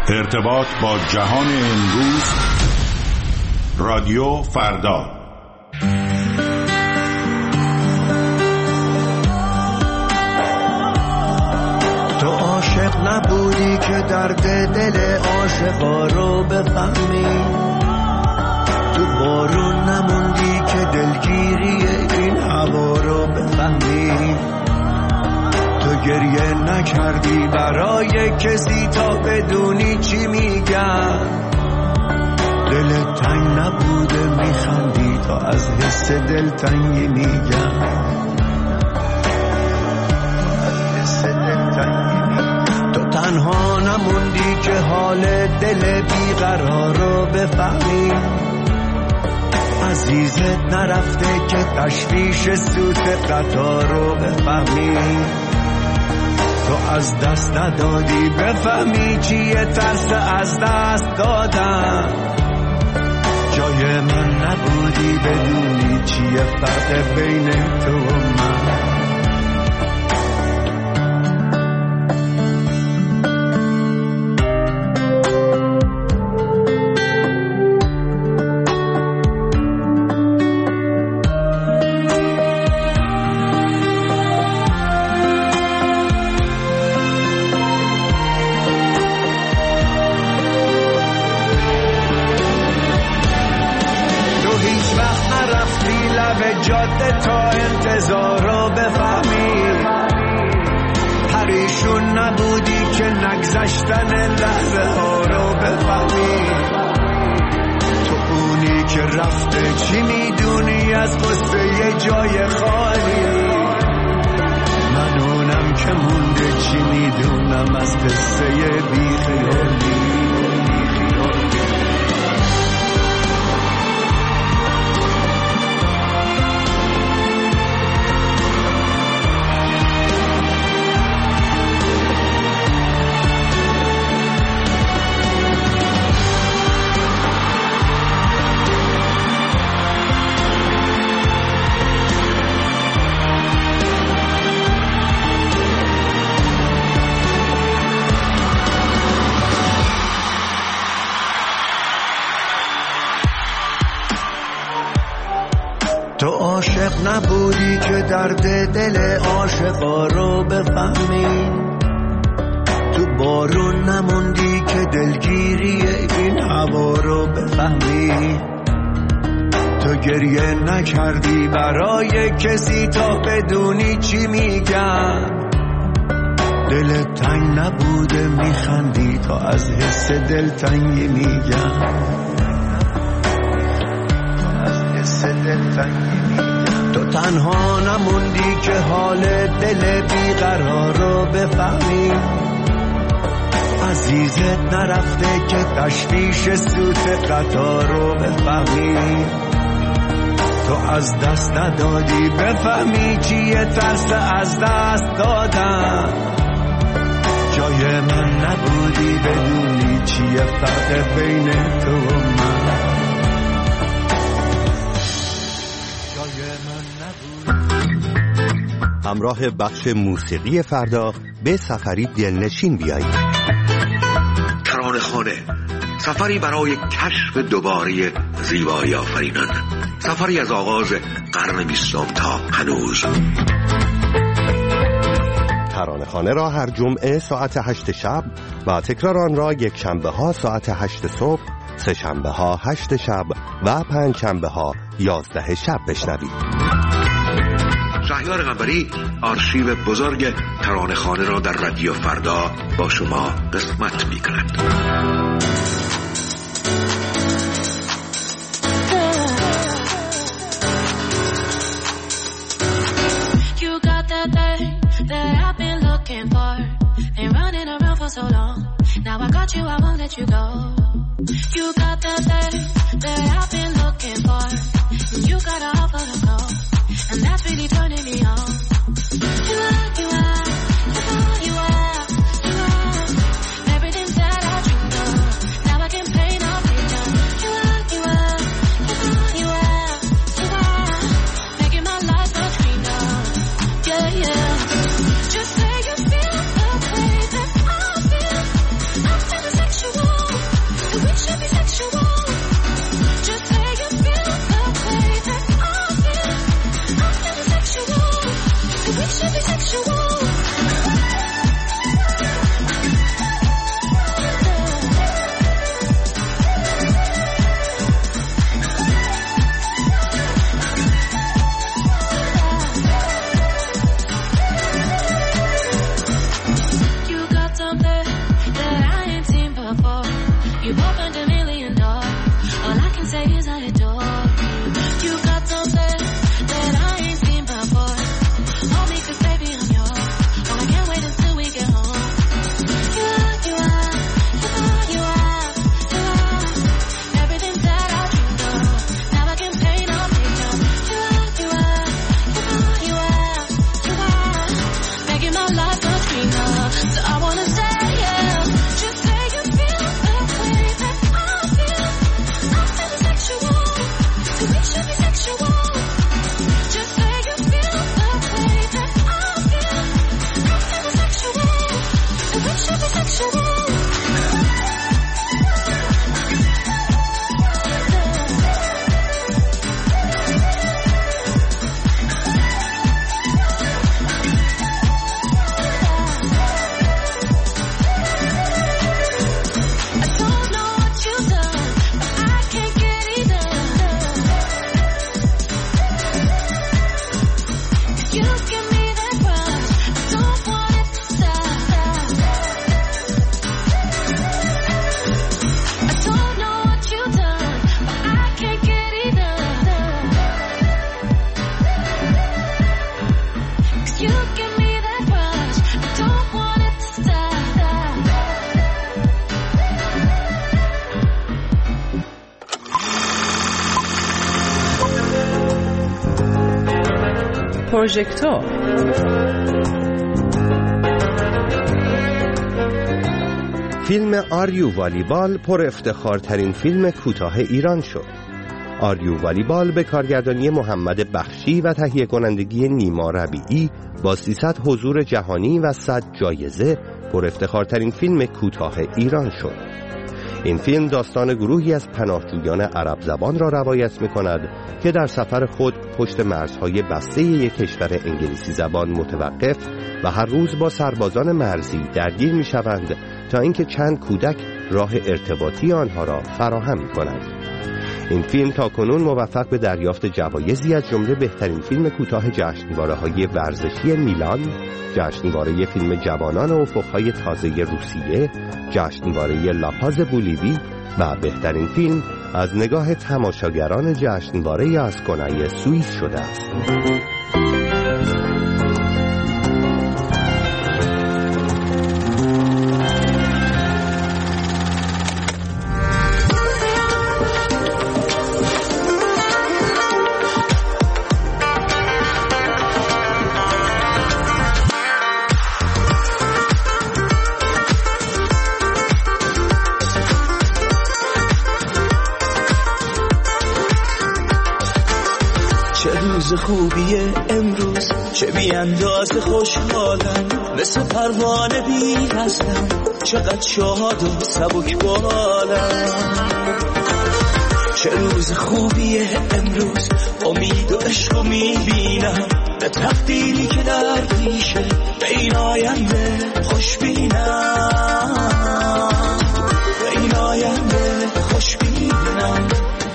ارتباط با جهان امروز. رادیو فردا. تو عاشق نبودی که درد دل عاشقا رو بفهمی، تو بارون نموندی که دلگیری این هوا رو بفهمی، تو گریه نکردی برای کسی تا بدونی چی میگن، دلت تنگ نبوده میخندی تا از حس دلتنگی میگن، تو تنها نموندی که حال دل بیقرار رو بفهمی، عزیزت نرفته که تشویش سوت قطار رو بفهمی، تو از دست ندادی بفهمی چیه ترس از دست دادن، جای من نبودی بدونی چیه فرق بین تو و من. جاده تا انتظار رو بفهمی، پریشون نبودی که نگذشتن لحظه ها رو بفهمی، تو اونی که رفته چی میدونی از قصه یه جای خالی، من اونم که مونده چی میدونم از قصه بی خیالی. تو عاشق نبودی که درد دل عاشقا رو بفهمی، تو بارون نموندی که دلگیری این هوا رو بفهمی، تو گریه نکردی برای کسی تا بدونی چی میگن، دلت تنگ نبوده میخندی تا از حس دلتنگی میگن، تو تنها نموندی که حال دل بیقرار رو بفهمی، عزیزت نرفته که تشویش سوت قطار رو بفهمی، تو از دست ندادی بفهمی چیه ترس از دست دادن، جای من نبودی بدونی چیه فرق بین تو و من. همراه بخش موسیقی فردا به سفری دلنشین بیایید. ترانه‌خانه، سفری برای کشف دوباره زیبایی آفرینان، سفری از آغاز قرن 20 تا هنوز. ترانه‌خانه را هر جمعه ساعت 8 شب و تکرار آن را یک شنبه ها ساعت 8 صبح، سه شنبه ها 8 شب و پنج شنبه ها 11 شب بشنوید. شهریار قنبری آرشیو بزرگ ترانه‌خانه را در رادیو فردا با شما قسمت می‌کند. You got that thing that I've been looking for, been running around for so long. Now I got you, I won't let you go. You got that thing that I've been looking for, you got to offer to go. And that's really turning me on. You are everything that I dreamed of. Now I can paint a picture. You are making my life a dream of. Yeah, yeah. Just say you feel the way that I feel. I'm feeling sexual. that I ain't seen before. You've opened a million doors. All I can say is I adore you. You got something that I ain't seen before. Hold me 'cause baby I'm yours. Oh, I can't wait until we get home. You are everything that I dreamed of. Now I can paint a picture. You are making my life a dreamer. So I wanna say yeah, just say you feel the way that I feel. I'm feeling sexual, so we should be sexual. Just say you feel the way that I feel. I'm feeling sexual, so we should be sexual. پروژکتور. فیلم آریو والیبال پر افتخارترین فیلم کوتاه ایران شد. آریو والیبال به کارگردانی محمد بخشی و تهیه کنندگی نیما ربیعی با 300 حضور جهانی و 100 جایزه پر افتخارترین فیلم کوتاه ایران شد. این فیلم داستان گروهی از پناهجویان عرب زبان را روایت می‌کند که در سفر خود پشت مرزهای بسته یک کشور انگلیسی زبان متوقف و هر روز با سربازان مرزی درگیر می‌شوند تا اینکه چند کودک راه ارتباطی آنها را فراهم می‌کنند. این فیلم تاکنون موفق به دریافت جوایزی از جمله بهترین فیلم کوتاه جشنواره‌های ورزشی میلان، جشنواره فیلم جوانان افق‌های تازه روسیه، جشنواره لاپاز بولیوی و بهترین فیلم از نگاه تماشاگران جشنواره اسکونای سوئیس شده است. روز خوبیه امروز، چه بی اندازه خوشحالم، مثل پروانه بی هستم، چقدر شاد و سبک بالم. چه روز خوبیه امروز، امید و عشق میبینم، به تقدیری که در پیشه، به این آینده خوش بینم، به این آینده خوش بینم.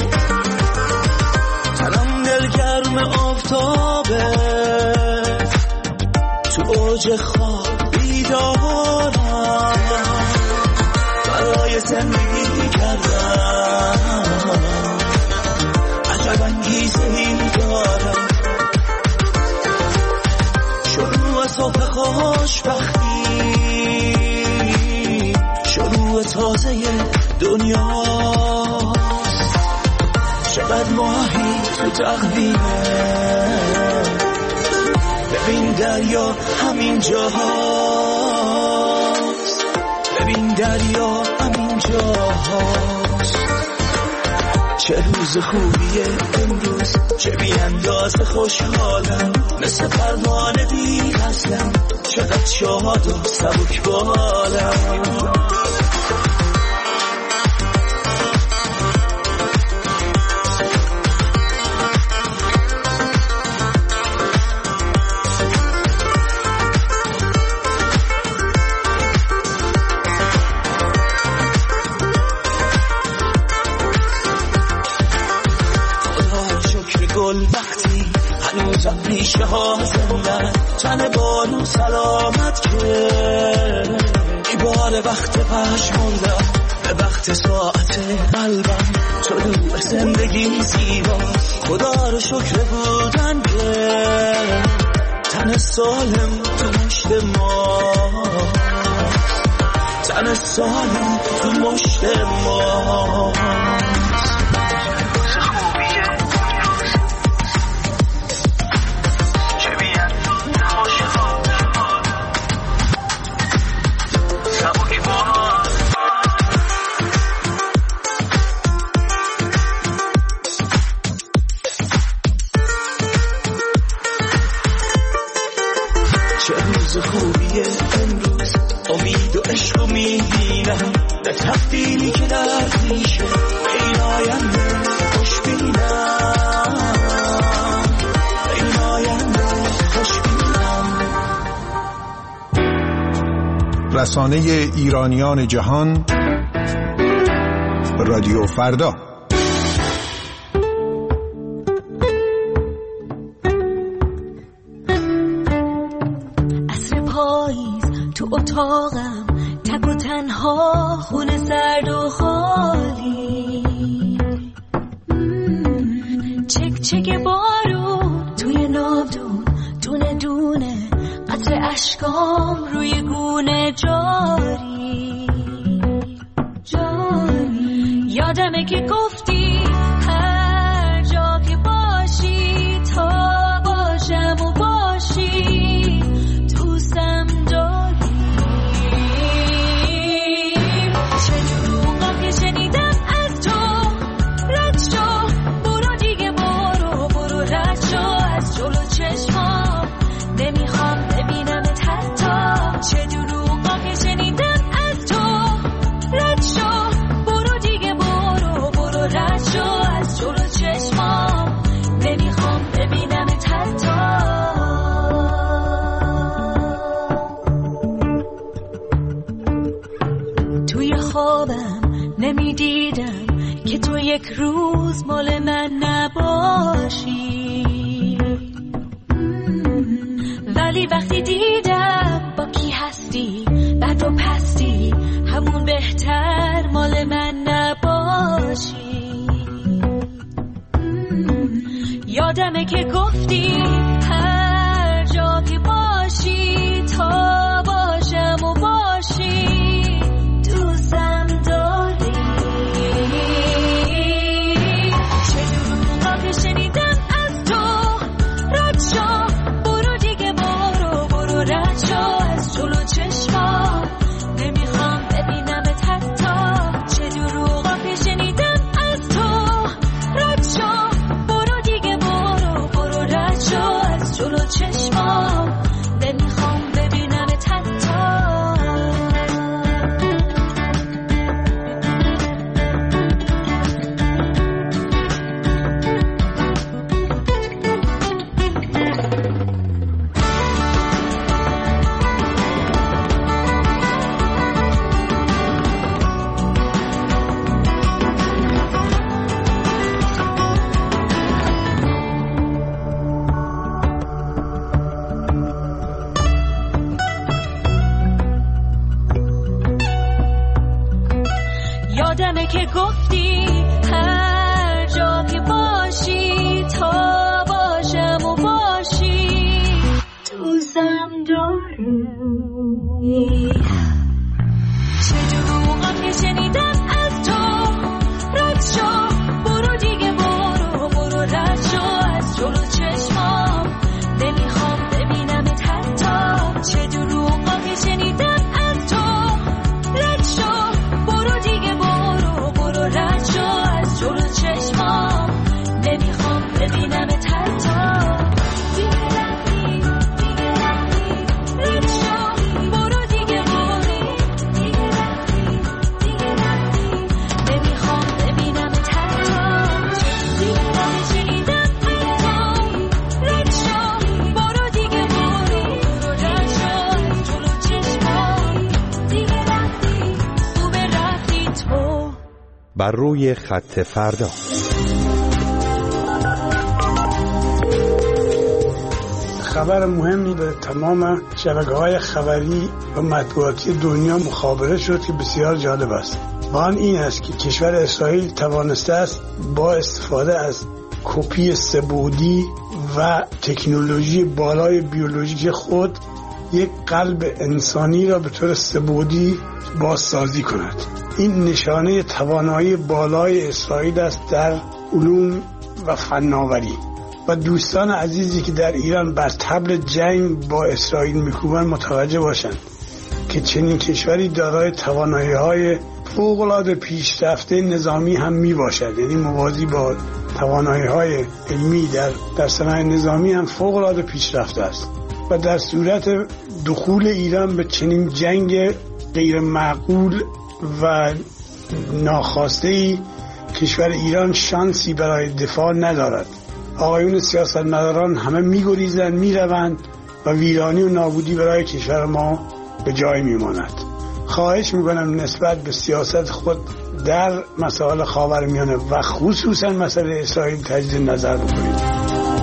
گرم آفتابه تو اوج خواب بیدارم، برای زندگی کردم عجب انگیزه ای دارم. شروع صبح خوشبختی، شروع تازه دنیا، چقدر ماهی تو تقویمه، ببین دریا همین جاهاست، ببین دریا همین جاهاست. چه روز خوبیه امروز، چه بی اندازه خوشحالم، مثل پروانه بی هستم، چقدر شاد و سبک بالم. وقتی هنوزم ریشه ها زندن، تن بارو سلامت که ای دنبال وقت پشموندم به وقت ساعت قلبم طلوع زندگی زیباست خدا رو شکر بودن که تن سالم تو مشت ما تن سالم تو مشت ما تبدیلی که در پیشه این آینده خوش بینم این آینده خوش بینم. رسانه ایرانیان جهان رادیو فردا. عصر پاییز تو اتاقم تک و تنها خونه سرد و خالی چک چک بارون توی ناودون دونه دونه قطر اشکام روی گونه جاری یادمه که گفتی هر جا که باشی تا باشم و باشی دوستم داری شنیدم از تو رد شو برو دیگه برو رد شو از جلو چشمام نمیخوام ببینمت حتی چه دروغا که شنیدم از تو رد شو برو دیگه برو رد شو از جلو چشمام نمیخوام ببینمت حتی توی خوابم نمیدیدم که تو یک روز مال من نباشی ولی وقتی دیدم با کی هستی بد و پستی همون بهتر مال من نباشی یادمه که گفتی هر جا که باشی تا باشم و باشی دوستم داری چه دروغا که شنیدم از تو رد شو برو دیگه برو رد شو از جلو چشمام نمیخوام ببینمت حتی چه دروغا که شنیدم از تو رد شو برو دیگه برو رد شو از جلو چشمام نمیخوام ببینمت حتی یادمه که گفتی هر جا که باشی تا باشم و باشی دوستم داری چه دروغا که شنیدم از تو رد شو برو دیگه برو رد شو از جلو چشمام نمیخوام ببینمت حتی چه دروغا که شنیدم از تو رد شو برو دیگه برو رد شو از جلو چشمام نمیخوام ببینمت حتی رد شو برو دیگه نمیخوام ببینمت حتی شنیدم رد شو برو دیگه برو رد شو از جلو چشمام دیگه رفتی خوبه رفتی تو. بر روی خط فردا. خبر مهمی به تمام شبکه‌های خبری و مطبوعاتی دنیا مخابره شد که بسیار جالب است. و آن این است که کشور اسرائیل توانسته است با استفاده از کپی سه‌بعدی و تکنولوژی بالای بیولوژیک خود یک قلب انسانی را به طور سه‌بعدی بازسازی کند. این نشانه توانایی بالای اسرائیل است در علوم و فناوری. و دوستان عزیزی که در ایران بر طبل جنگ با اسرائیل میکوبند متوجه باشند که چنین کشوری دارای توانایی‌های فوق‌العاده پیشرفته نظامی هم میباشد، یعنی موازی با توانایی‌های علمی در صنایع نظامی هم فوق‌العاده پیشرفته است. و در صورت دخول ایران به چنین جنگ غیر معقول و ناخواسته کشور ایران شانسی برای دفاع ندارد. آقایون سیاستمداران همه میگریزند، میروند و ویرانی و نابودی برای کشور ما به جای میماند. خواهش میکنم نسبت به سیاست خود در مسائل خاورمیانه و خصوصا مسئله اسرائیل تجدید نظر بکنید.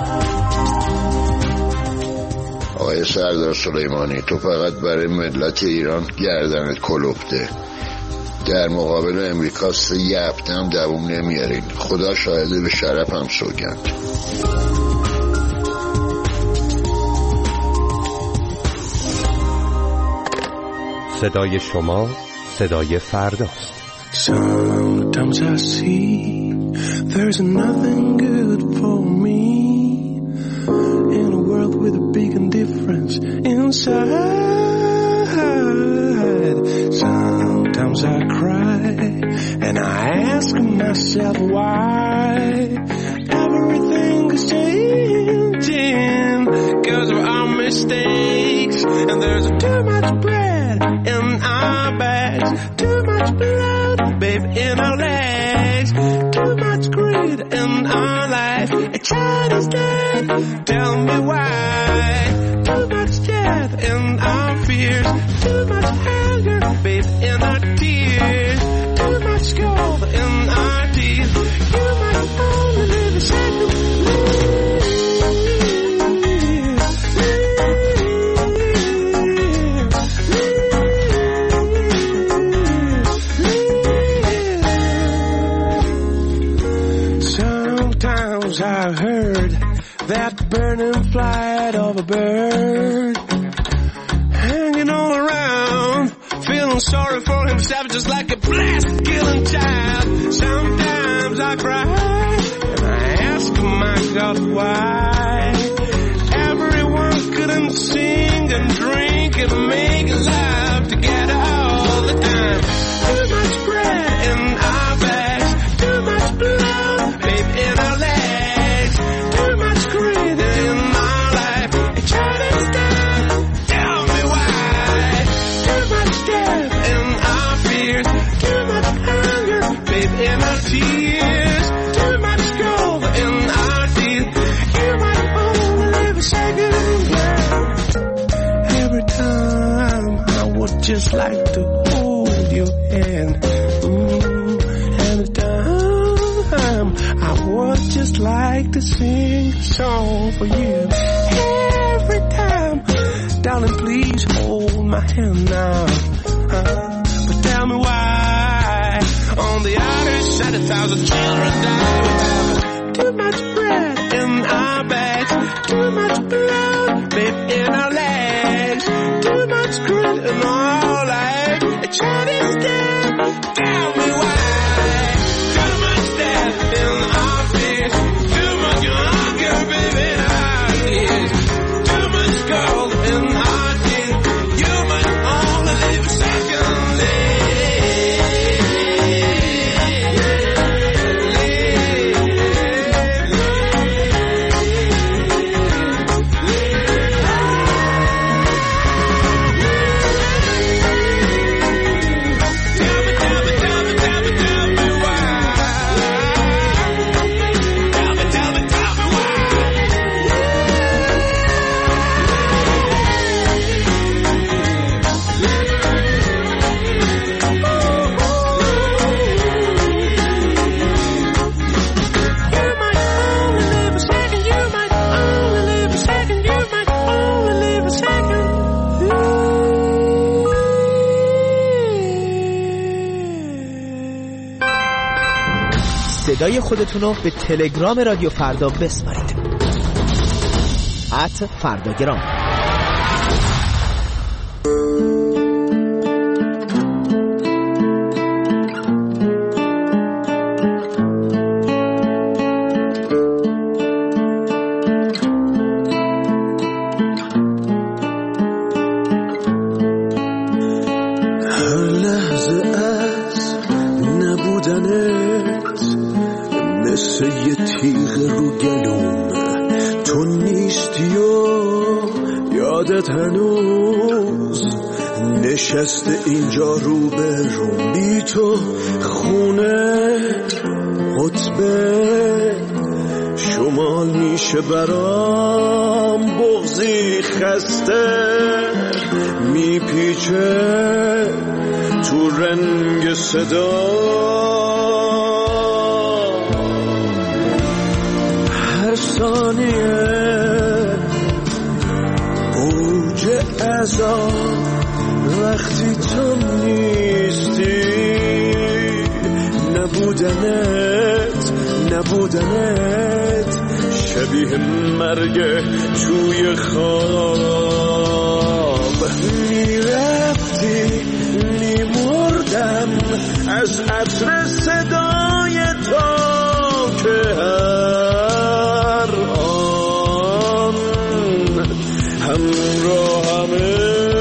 آقای سردار سلیمانی، تو فقط برای ملت ایران گردنت کلفته، در مقابل امریکا 3 هفته هم دووم نمیارین. خدا شاهده، به شرف هم سوگند. صدای شما صدای فرداست. Sometimes I see there's nothing good for me in a world with a big indifference inside. Sometimes I cry and I ask myself why everything is changing because of our mistakes. And there's too much bread in our bags, too much blood, babe, in our legs, too much greed in our life. A child is dead, tell me why. Too much death in our fears, too much anger, babe, in our tears, too much gold in our teeth. You might only live a second. I heard that burning flight of a bird hanging all around, feeling sorry for himself just like a blast-killing child. Sometimes I cry and I ask my God why everyone couldn't sing and drink and make love together all the time. Too much bread in our bags, too much blood, babe, in our legs. In our tears, too much gold in our teeth. You might only live a second. Every time I would just like to hold your hand. Every time I would just like to sing a song for you. Every time, darling, please hold my hand now. But tell me why. On the other side, 1,000 children die without too much bread in our bags, too much blood, babe, in our legs, too much grit in our life. A child is dead, tell me why. Too much death in our fears, too much hunger, baby, in our tears, too much gold in our teeth. You might only live a second day. Tell me صدای خودتونو به تلگرام رادیو فردا بسپارید. @فرداگرام. هنوز نشسته اینجا رو به رو، بی تو خونه قطبه شمال میشه برام، بغضی خسته میپیچه تو رنگ صدا، هر ثانیه عذاب وقتی تو نیستی، نبودنت شبیه مرگ توی خواب، میرفتی میمردم از عطر صدای تو که هر آن همراهمه.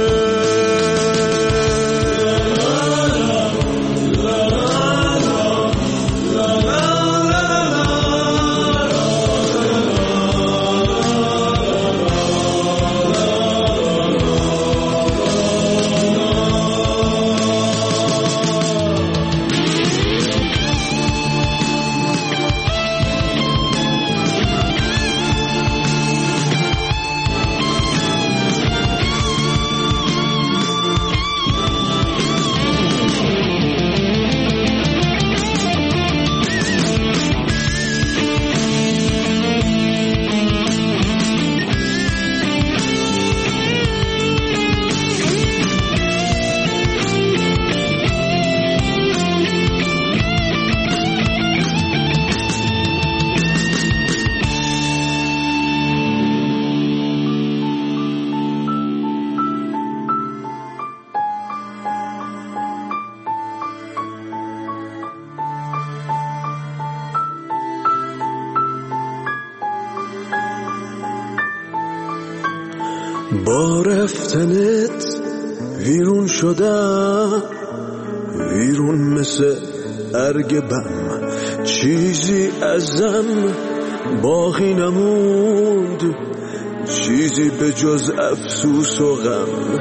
با رفتنت ویرون شدم، ویرون مثل ارگ بم، چیزی ازم باقی نموند، چیزی به جز افسوس و غم.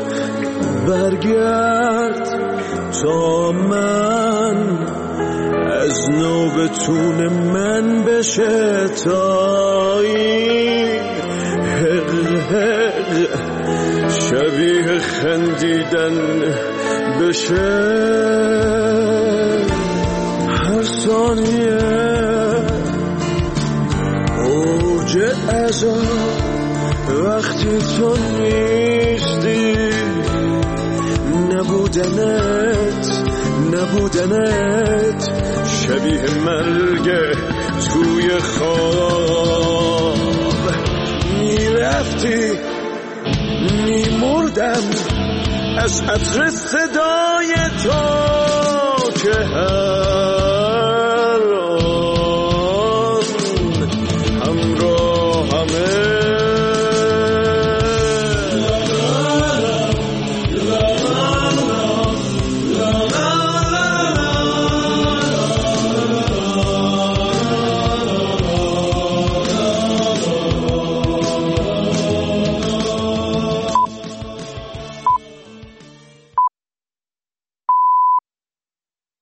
برگرد تا من از نوبتون من بشه، تا این شبیه خندیدن بشه، هر ثانیه اوج عذاب وقتی تو نیستی، نبودنت شبیه مرگ توی خواب، میرفتی میمردم از عطر صدای تو که